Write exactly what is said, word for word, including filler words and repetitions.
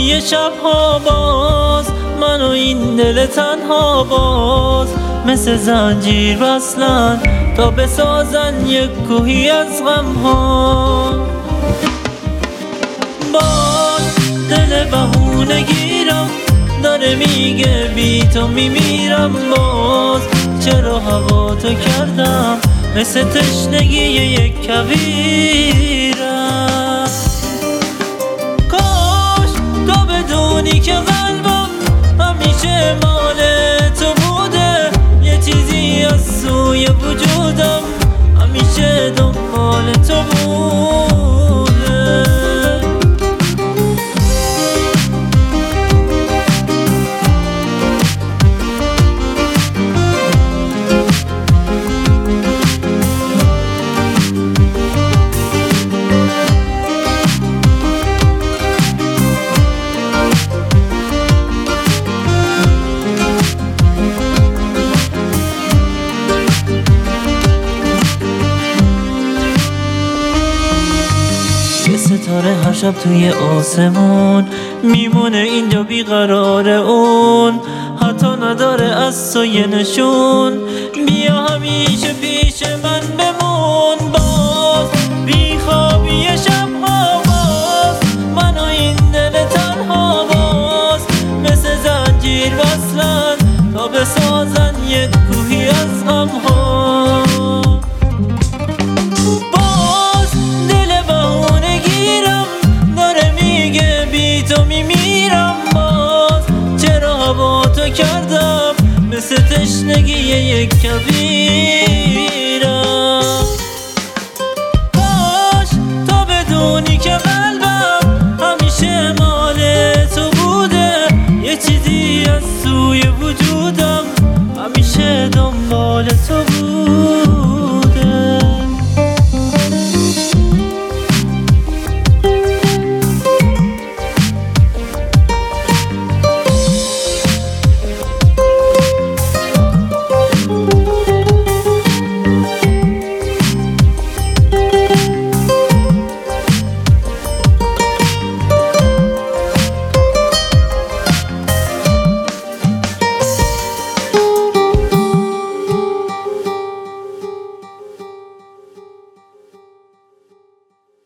خوابی شبها باز من و این دل تنها باز مثل زنجیر وصلن تا بسازن یک کوهی از غمها. باز دل بهونه گیرم داره میگه بی تو میمیرم، باز چرا هوا تو کردم مثل تشنگی یک کویرم. کاش تو بدونی که قلبم همیشه مال تو بوده، یه چیزی از سوی وجودم همیشه دنبال تو بوده. ستاره هر شب توی آسمون میمونه اینجا بیقرار اون، حتی نداره از تو یه نشون. بیا همیشه پیش من بمون، باز بی خوابی شبها باز من و این دل تنها باز مثل زنجیر وصلن تا بسازن یک کوهی از غمها. تو میمیرم، باز چرا هوا تو کردم مثل تشنگی یک کویرم. کاش تو بدونی که قلبم همیشه مال تو بوده، یه چیزی از سوی وجودم همیشه دنبال تو بود.